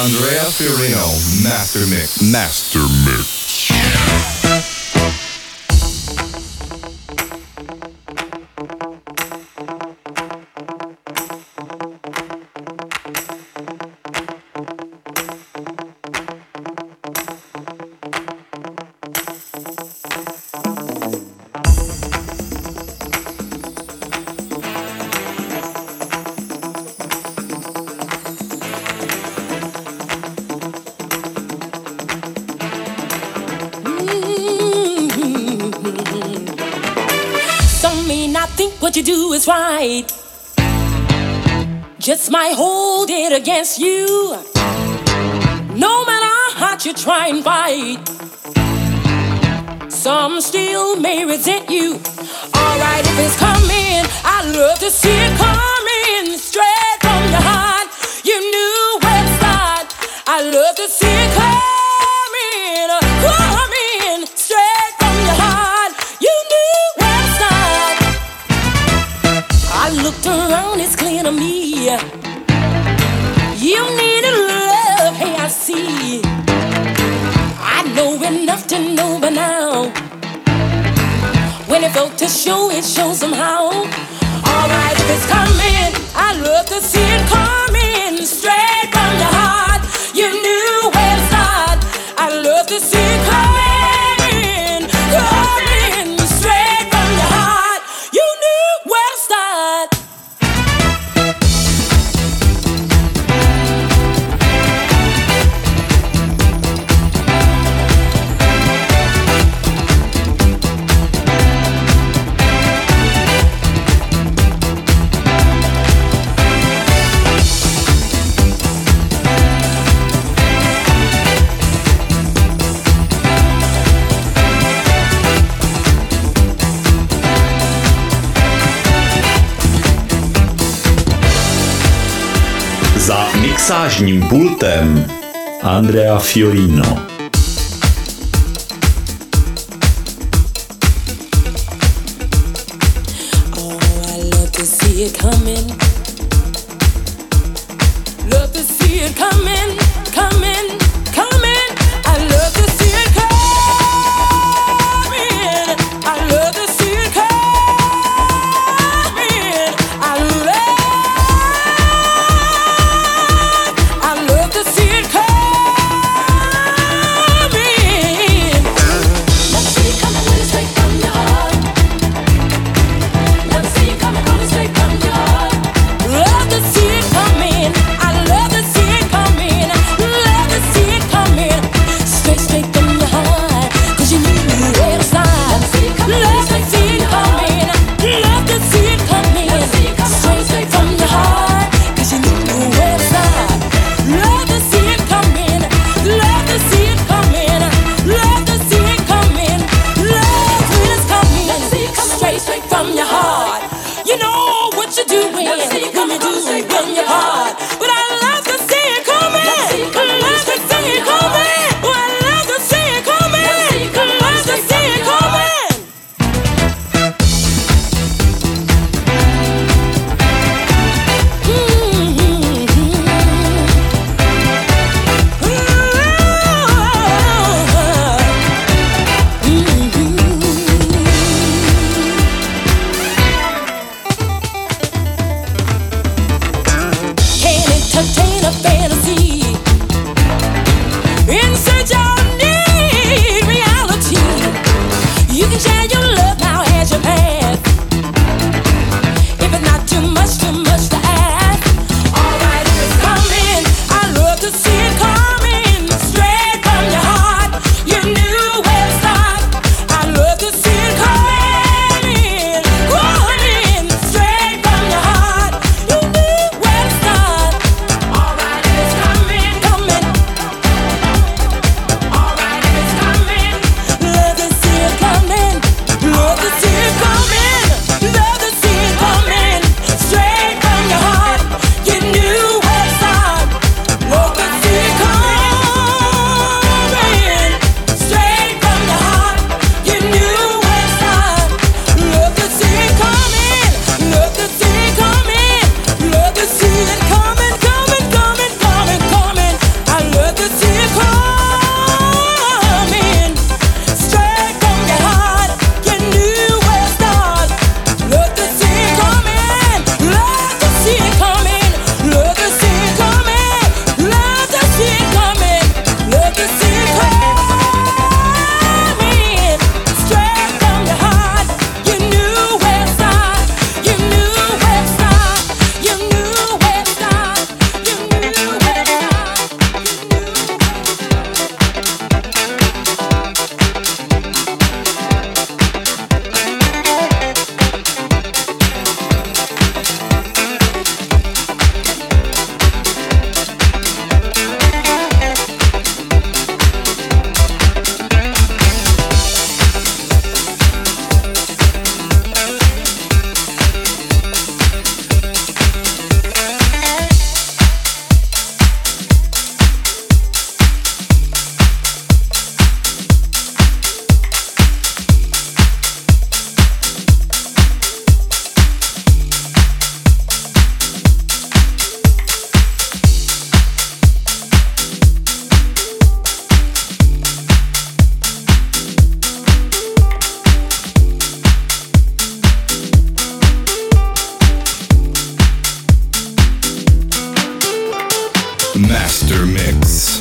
Andrea Fiorino, Master Mix. Master Mix. What you do is right, just might hold it against you. No matter how you try and fight, some still may resent you. Alright, if it's coming, I love to see it coming straight from your heart. You knew where to start. I love to see it coming straight from your heart. You knew where to start. I looked around, it's clear to me. You needed love, hey, I see. I know enough to know by now. When it felt to show, it shows somehow. Alright, if it's coming, I love to see it coming straight from your heart. You knew where to start. I love to see it coming straight from your heart. You knew where to start. Za mixážním pultem Andrea Fiorino. Oh, I love to see it coming. Love to see it coming, coming, coming. I love to see it coming. I love to see it coming. I love to see it coming. Love to see it coming straight from your heart. Love to see it coming straight from your heart. Master Mix.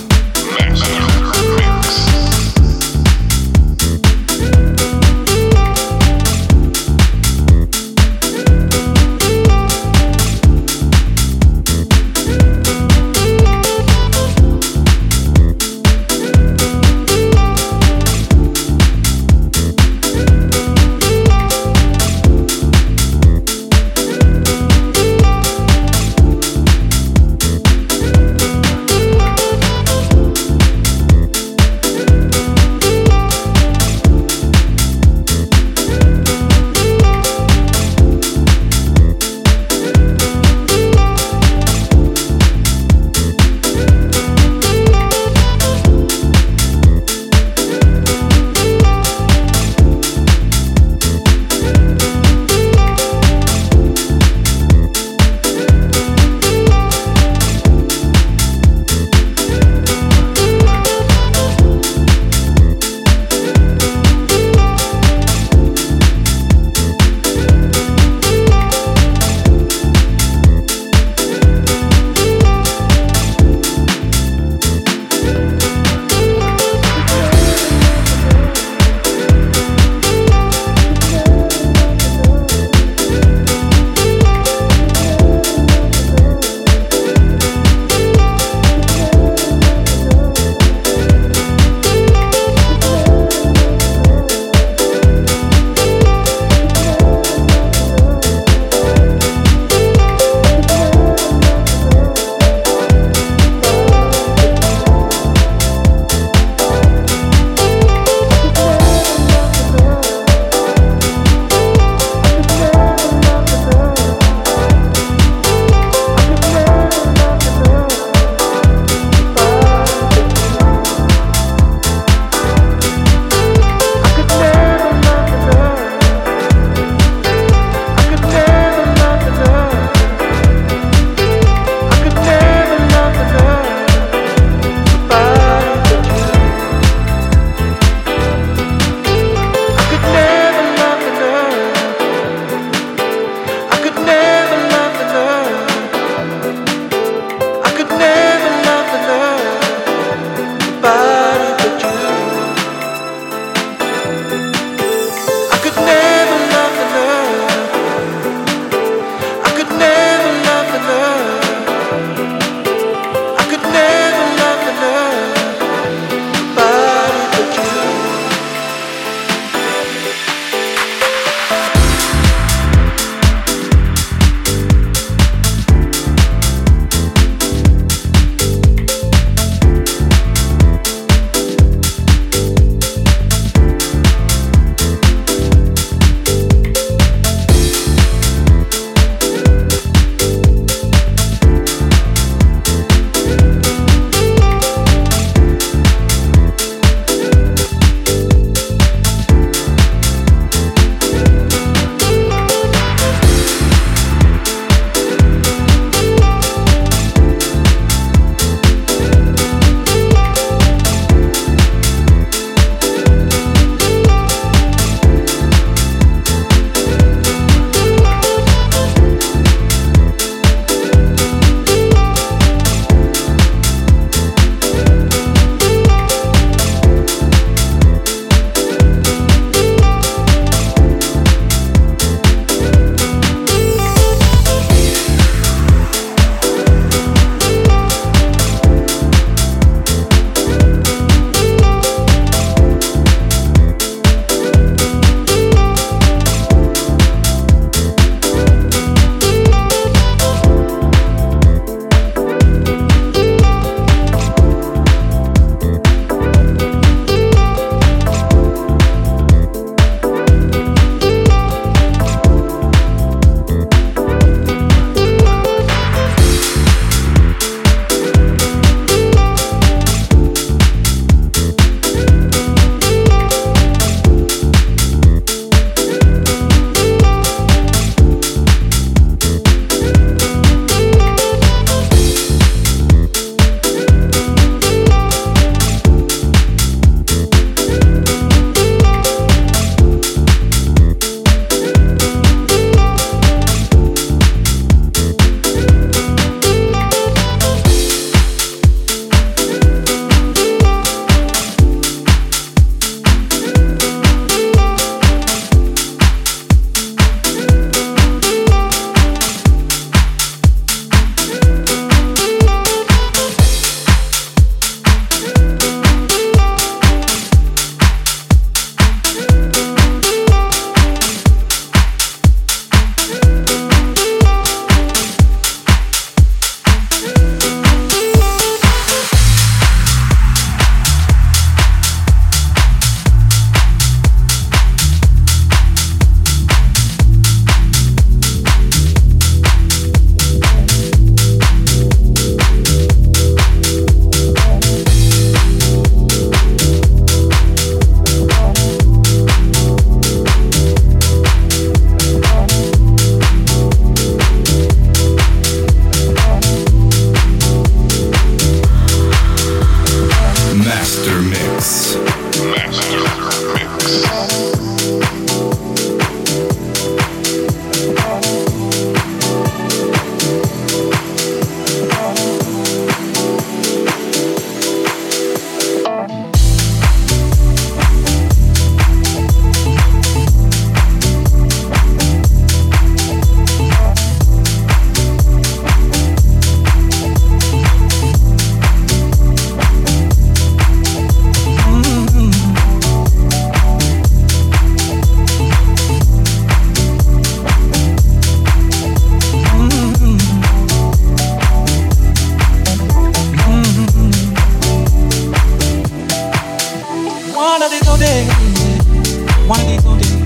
One of these old days, one of these old days,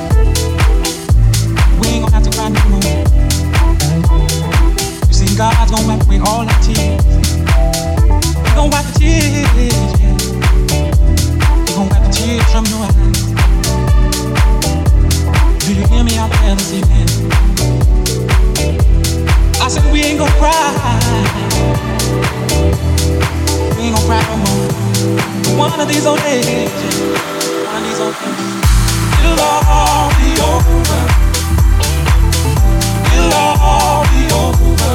we ain't gonna have to cry no more. You see, God's gonna wipe away all our tears. He gonna wipe the tears, yeah. He gonna wipe the tears from your eyes. Do you hear me out there this evening? I said we ain't gonna cry. We ain't gonna cry no more. One of these old days, one of these old days, it'll all be over. It'll all be over.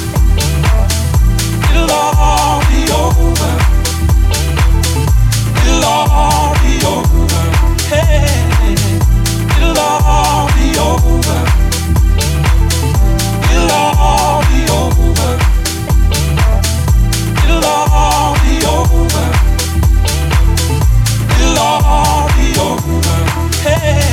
It'll all be over. It'll all be over. Hey, it'll all be over. It'll all be over. It'll all be over. It'll all be over. Hey.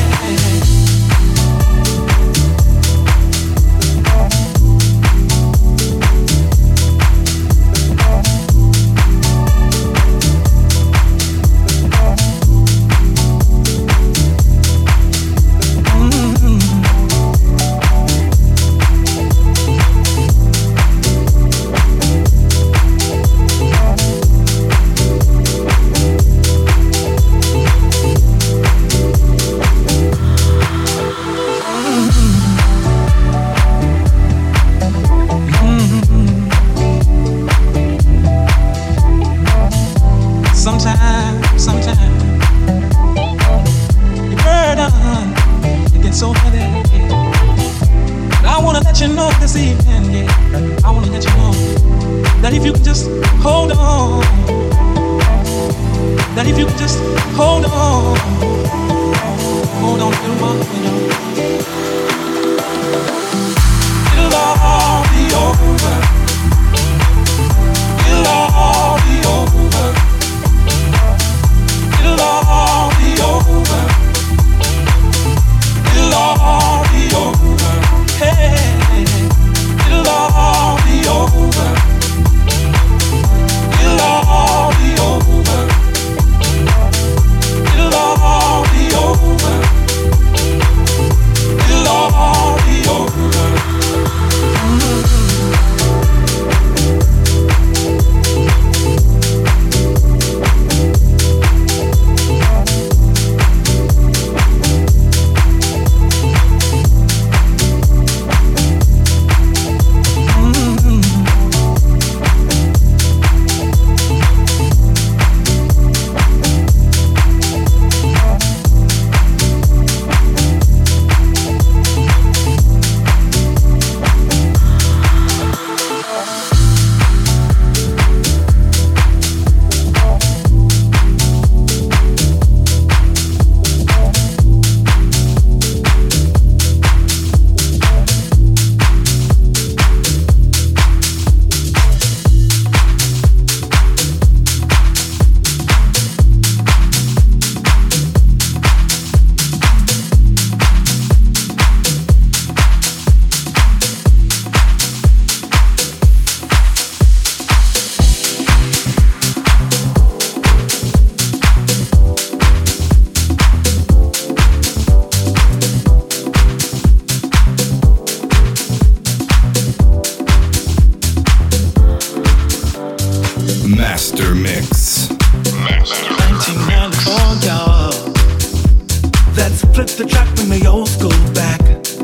Master Mix. 1994, y'all. Let's flip the track, bring the old school back.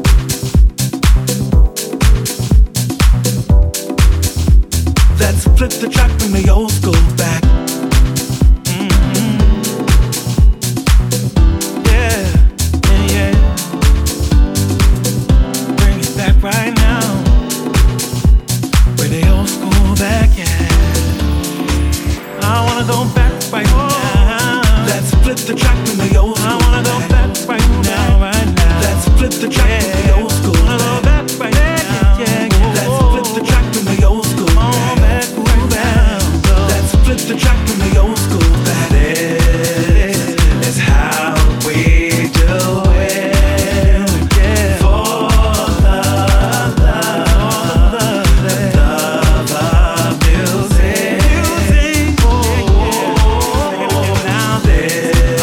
Let's flip the track, bring the old school back. Yeah, yeah, yeah. Bring it back right now. Bring the old school back, yeah. I wanna go back right now. Let's flip the track in the old school. I wanna go back right now, right now. Let's flip the track in the old school. I wanna go back right now. Let's flip the track in the old school. Back right now. Let's flip the track in the old school. This is how we do it. For the love of music. Now this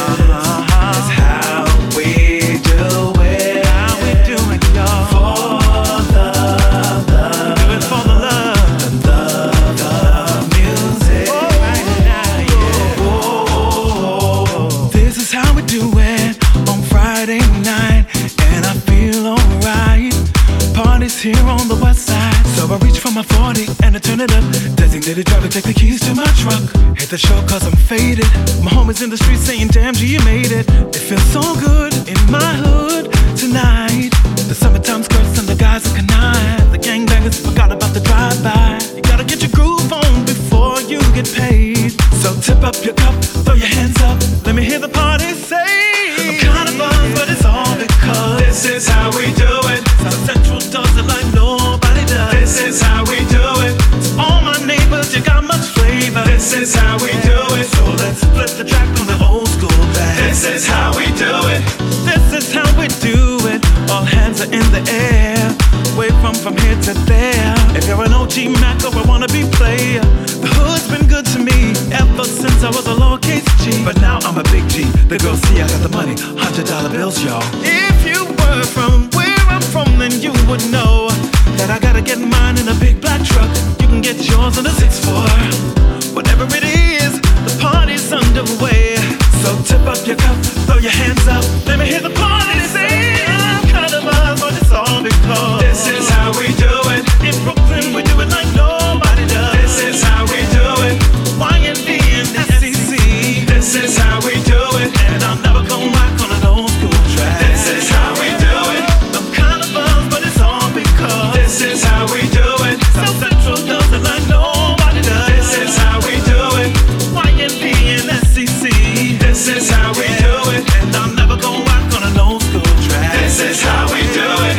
turn it up. Designated driver, take the keys to my truck. Hit the show cause I'm faded. My homies in the street saying, damn G, you made it. It feels so good in my hood tonight. The summertime skirts and the guys are canine. The gangbangers forgot about the drive-by. You gotta get your groove on before you get paid. So tip up your cup, throw your hands up. Let me hear the party say, I'm kinda buzzed, but it's all because this is how we do it. South Central does it like nobody does. This is how we do it. To all my neighbors, you got much flavor. This is how we do it. So let's flip the track on the old school back. This is how we do it. This is how we do it. All hands are in the air. Wave from here to there. If you're an OG Mac or a wannabe player, the hood's been good to me ever since I was a lowercase G. But now I'm a big G. The girls see I got the money, $100 bills, y'all. If you were from where I'm from, then you would know that I gotta get mine in a big black truck. You can get yours in a 6'4". Whatever it is, the party's underway. So tip up your cup, throw your hands up. Let me hear the party say, I'm kinda buzzed, but it's all because this is how we do it. In Brooklyn, we do it like nobody does. This is how we do it. YNB and the SEC. This is how we do it. And I'm never gonna rock on an old school track. This is how we do it. I'm kinda buzzed, but it's all because this is how we do it. South Central does it like nobody does. This is how we do it. YNB and SEC. This is how we do it. And I'm never gonna rock on an old school track. This is how we do it.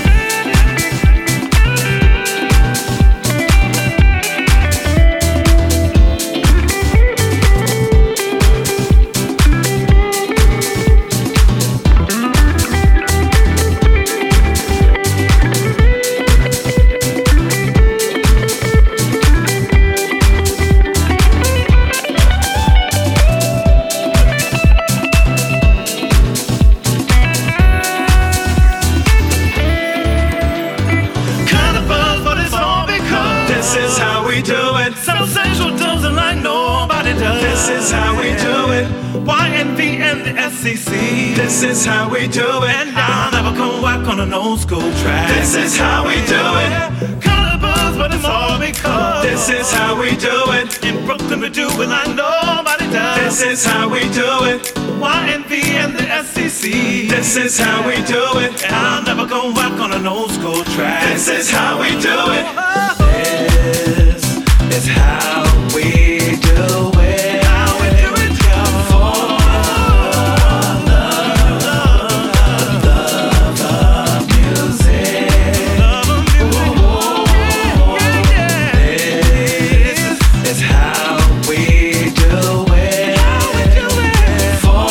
South Central does it like nobody does. This is how we do it. YNV and the SEC. This is how we do it. And I'll never come back on an old school track. This is how we do it. Kinda buzz, but it's all because this is how we do it. In Brooklyn we do it like nobody does. This is how we do it. YNV and the SEC. This is how we do it. And I'll never go back on an old school track. This is how we do it. This is how we do it. How we do it, y'all. For love music. Love music. This is how we do it. How we do it. For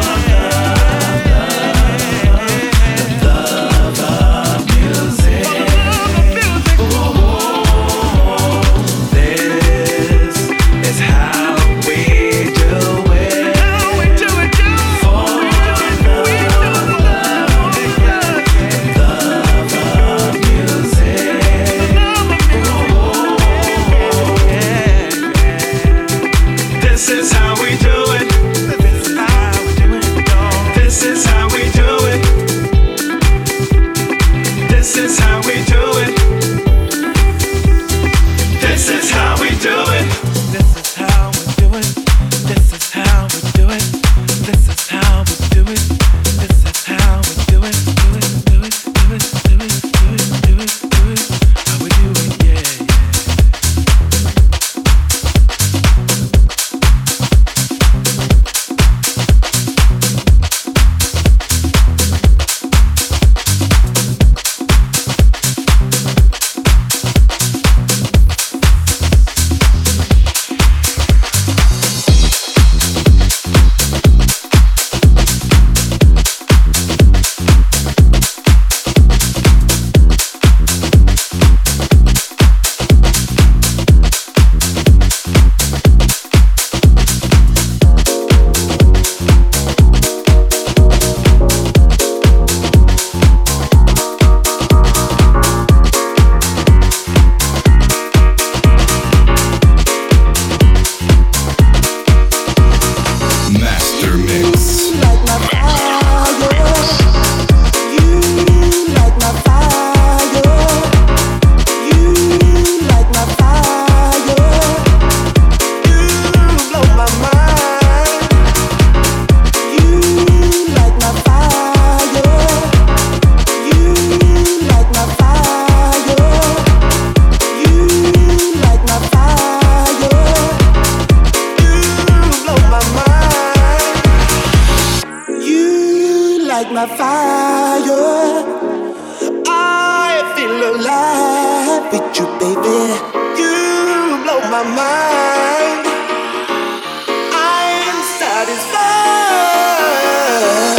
love music. my fire. I feel alive with you, baby. You blow my mind. I'm satisfied.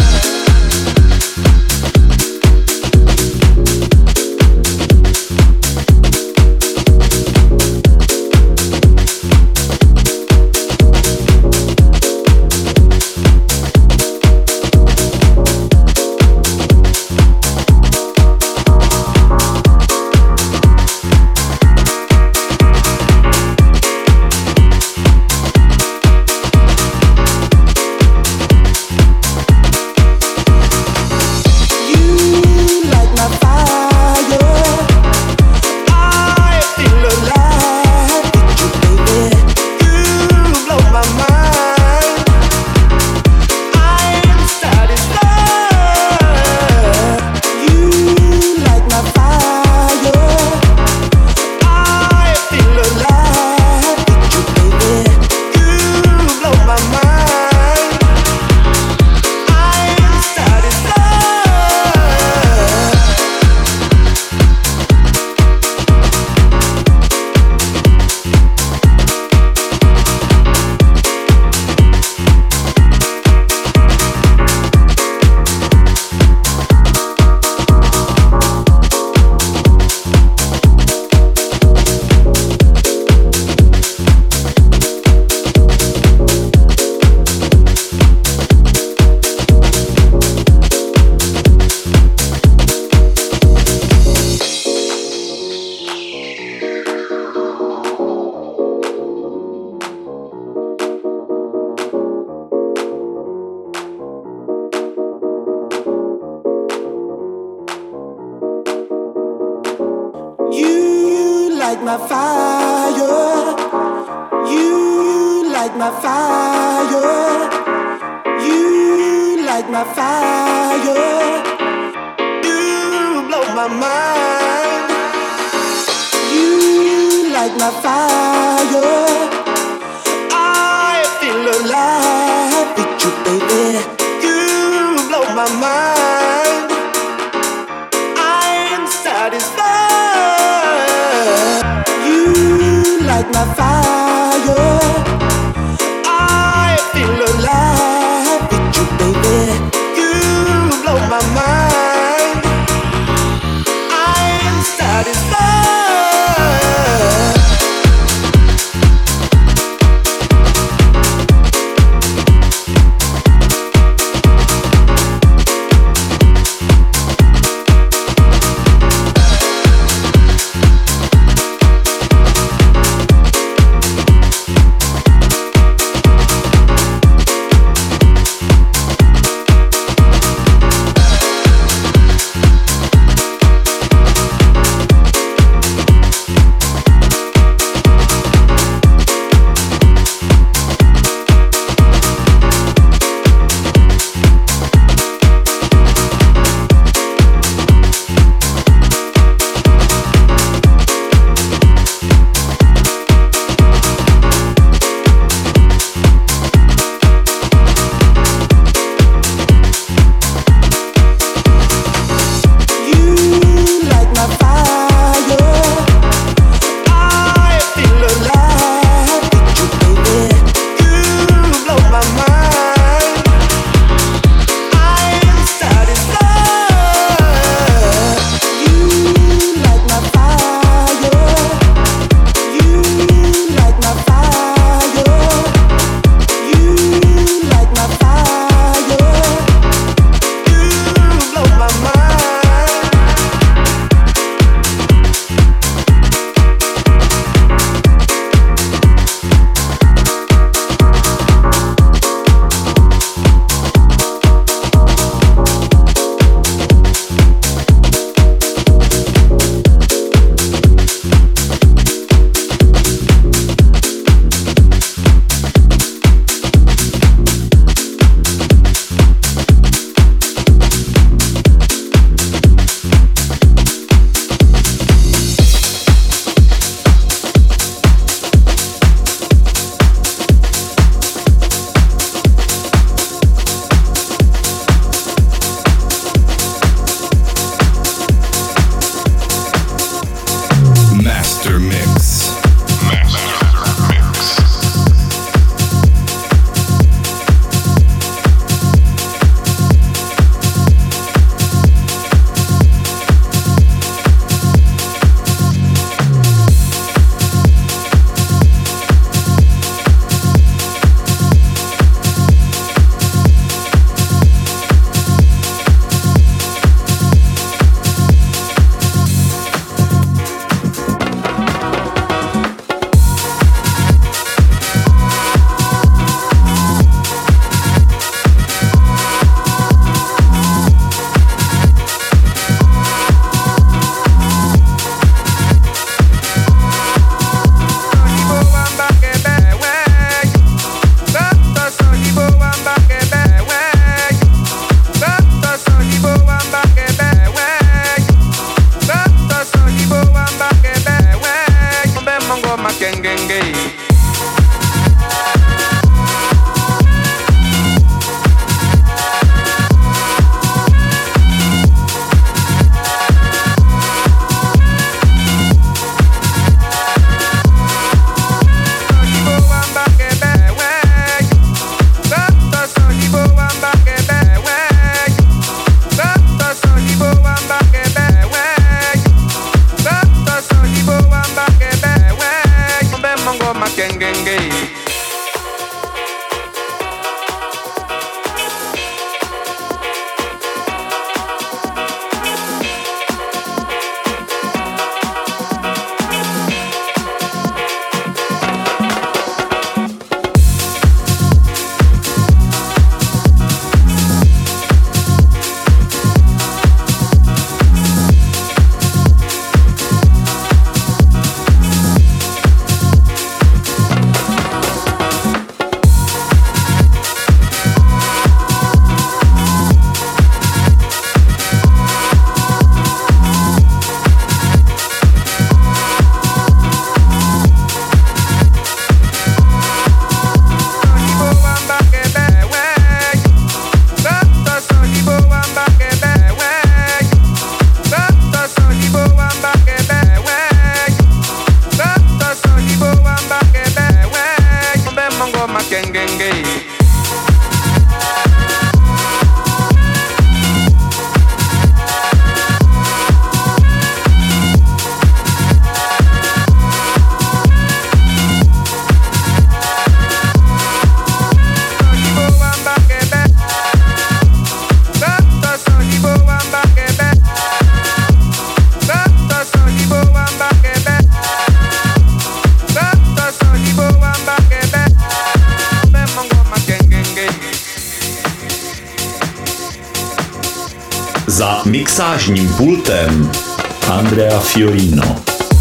Za mixážním pultem Andrea Fiorino.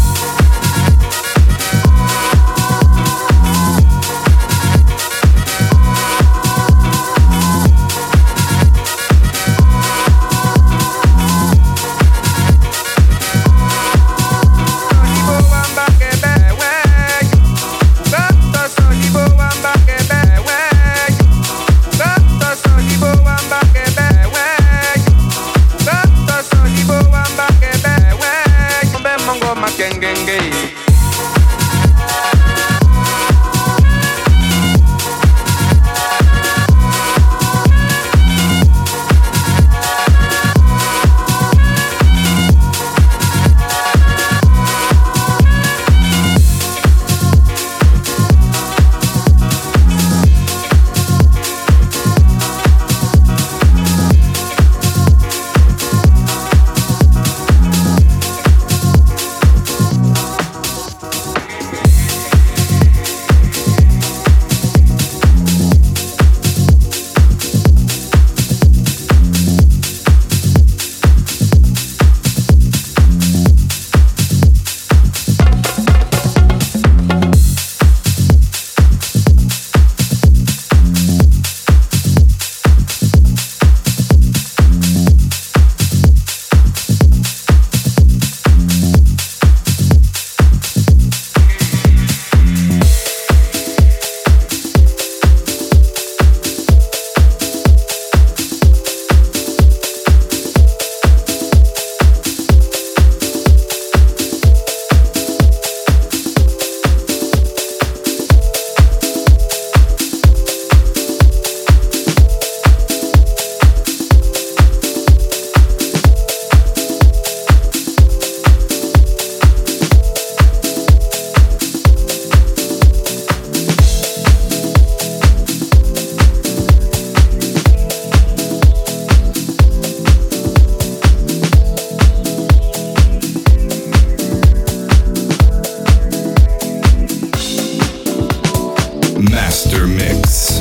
Master Mix.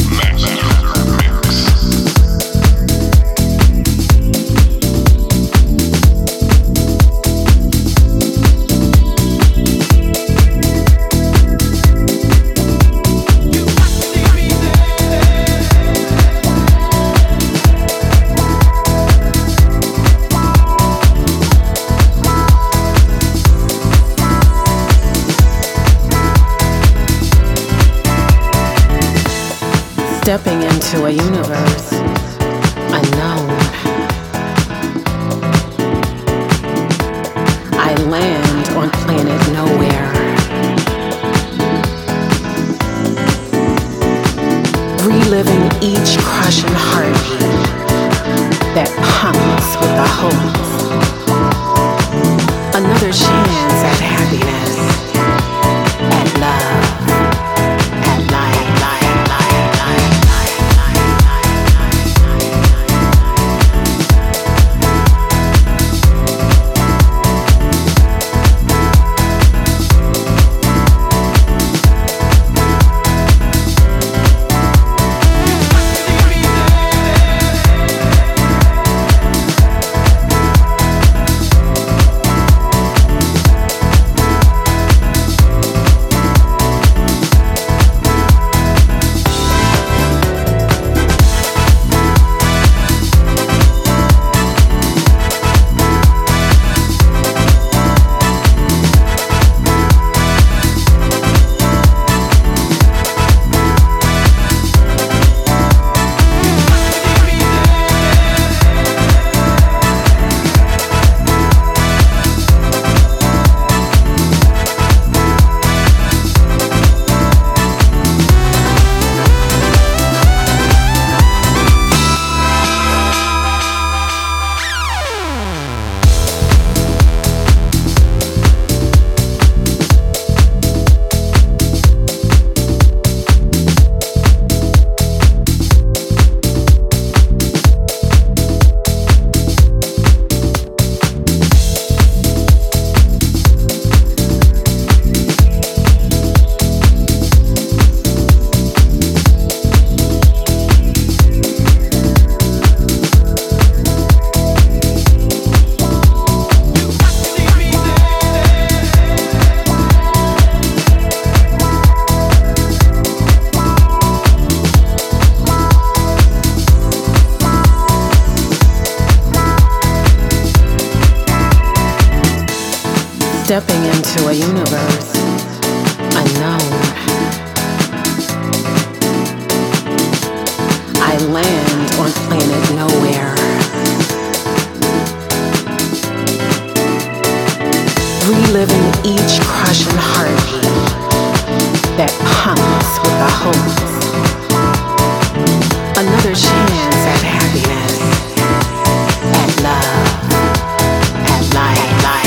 Stepping into a universe unknown. I land on planet nowhere. Reliving each crushing heartbeat that pumps with the hope. Another chance at happiness, at love. Stepping into a universe unknown. I land on planet nowhere. Reliving each crushing heartbeat that pumps with the hopes. Another chance at happiness, at love, at life.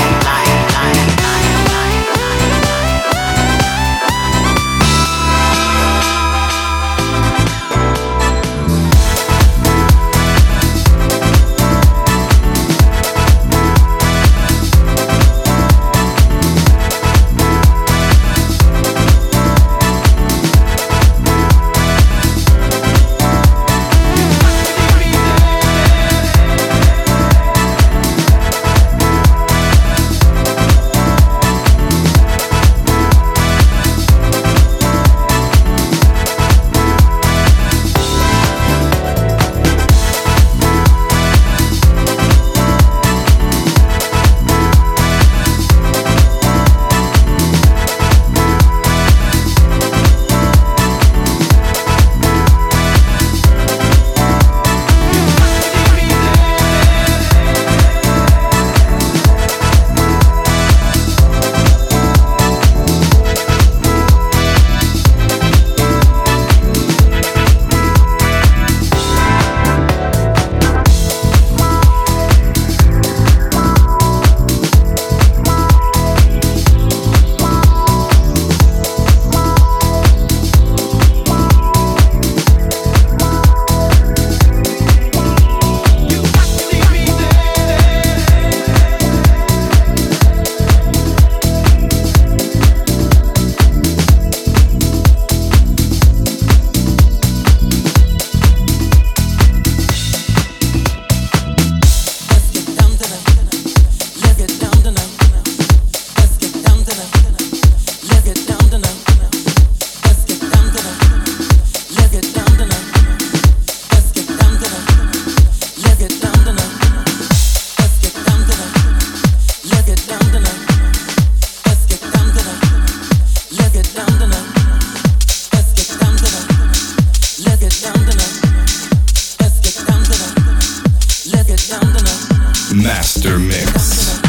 Master Mix.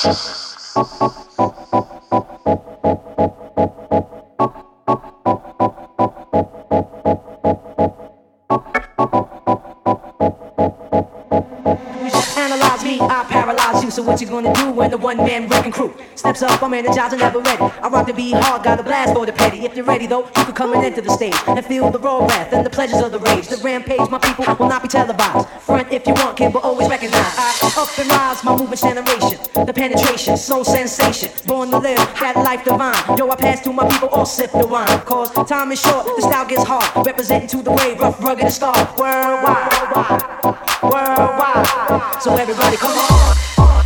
So what you gonna do when the one-man wrecking crew steps up? I'm energized and never ready. I rock the beat hard, got a blast for the petty. If you're ready though, you can come and enter the stage and feel the raw wrath and the pleasures of the rage. The rampage, my people, will not be televised. Front if you want, kid, but always recognize. I up and rise, my movement's generation. The penetration, soul sensation. Born to live, that life divine. Yo, I pass through my people, all sip the wine. Cause time is short, the style gets hard. Representing to the wave, rough, rugged, and star. Worldwide, worldwide. So everybody come on.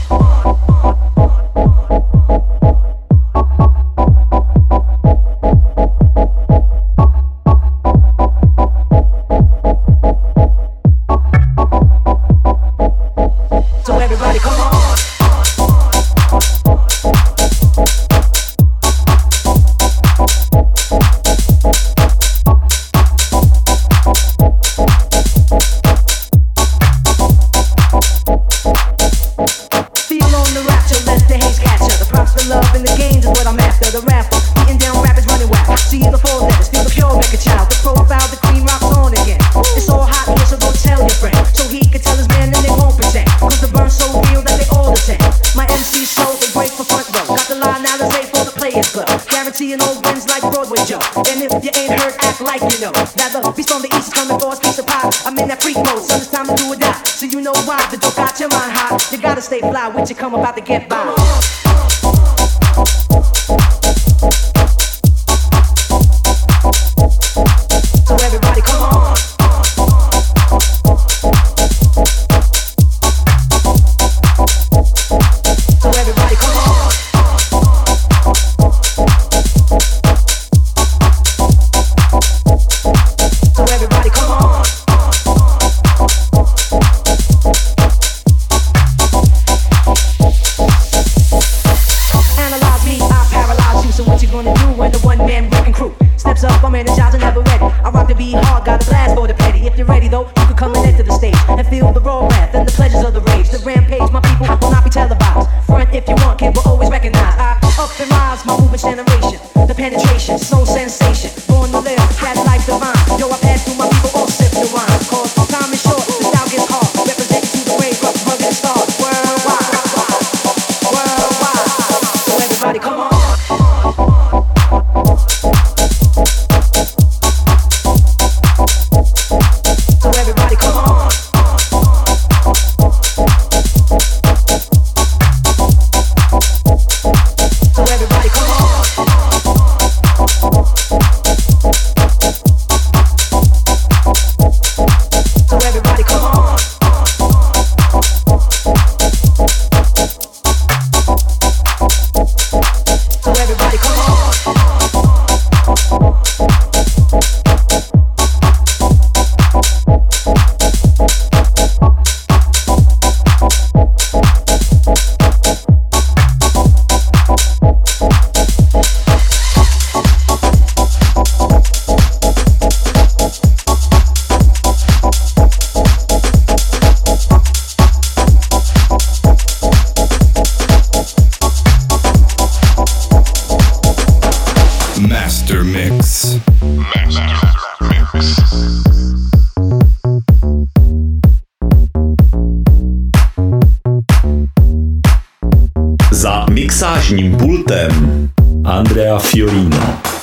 Stay fly, what you come about to get by. So everybody come on. So everybody come on. So everybody come on. I'm energized and never ready. I rock the beat hard, got a blast for the petty. If you're ready though, you can come and enter the stage and feel the raw wrath and the pleasures of the rage. The rampage, my people, will not be televised. Front if you want, kid, but always recognize. I up and rise, my movement's generation. The penetration, soul sensation. Born to live, that life divine. Yo, I pass through my people, all sip the wine. Cause time is short, the style gets hard. Representing to the wave, rough, rugged, and star. Worldwide, worldwide. So everybody come on. Master Mix. Za mixážním pultem Andrea Fiorino.